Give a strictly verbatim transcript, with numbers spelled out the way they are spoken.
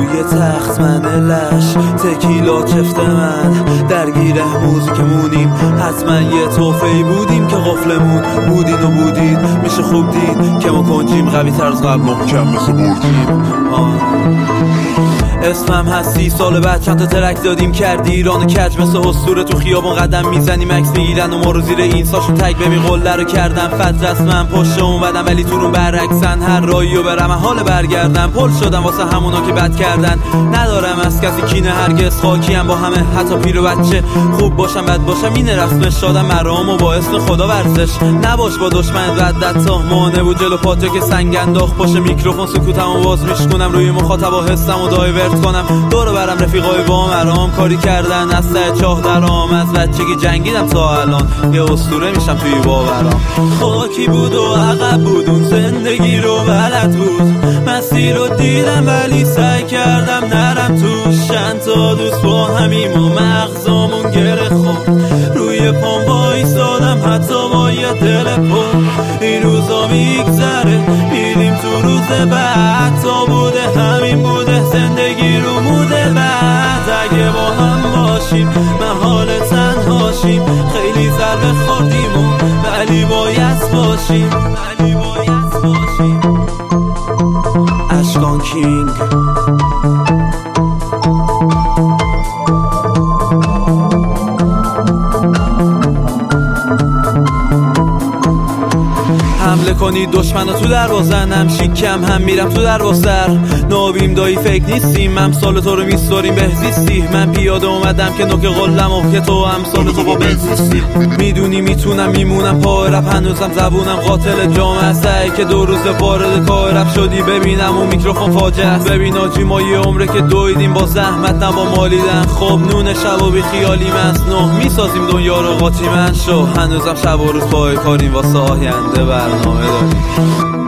روی تخت من لش تکیلا چفت من درگیر موزیکمونیم، حتما یه توفه‌ای بودیم که قفلمون بودین و بودید. میشه خوب دید که ما کنجیم، قوی تر از قبل محکم مثل برجیم. اسمم هست سی سال بعد چند تا ترک دادیم کردی ایرانو کج مثل اسطوره، تو خیابون قدم میزنیم عکس میگیرن و ما رو زیر این ساشون تگ ببین قله رو کردم فت رسمم پشت اون بدم ولی تو رو برعکسن، هر رایی و برم حال برگردم پل شدم واسه همونا که بد کردن. ندارم از کسی کینه هرگز، خاکیم با همه حتی پیر و بچه، خوب باشم بد باشم اینه رسمش، دادم مرام و با اسم خدا ورزش. نباش با دشمن ردت تا مانه بود جلو پاته که سنگ انداخت پشت میکروفون سکوتمو باز میشکنم، روی مخاطبا حسمو دایورت کنم، دور برم رفیقای با مرام کاری کردن از سه چاه درام، از بچگی جنگیدم تا الان یه اسطوره میشم توی باورام. خاکی بود و عقب بود اون زندگی رو بلد بود، مسیر رو دیدم ولی سعی کردم نرم توش، چند تا دوست با همیم و مغزامون گره خورد، روی پام وایسادم حتی با یه دل پر. این روزا میگذره میریم تو روز بعد، تا بوده همین بوده زندگی رو موده بعد. اگه با هم باشیم محال تنهاشیم، خیلی ضربه خوردیم و ولی باید باشیم، ولی باید باشیم. اشکان کینگ حمله کنید دشمنو تو دروازن، هم شیکم هم میرم تو دروازر، نابیم دایی فکر نیستیم، امثال تو رو میسپاریم بهزیستی. من پیاده اومدم که نوک قلم و که تو امثال تو با بهزیستی. میدونی میتونم میمونم پای رپ، هنوزم زبونم قاتل جامعه، سعی که دو روز وارد کار رپ شدی ببینم و میکروفون فاجعه است. ببین آجی ما یه عمره که دویدیم با زحمت نه با مالیدن، خب نون شب و بی خیالیم از نه میسازیم دنیا رو قاطی من شو، هنوزم شب و روز پای کاریم واسه آینده برنامه داریم.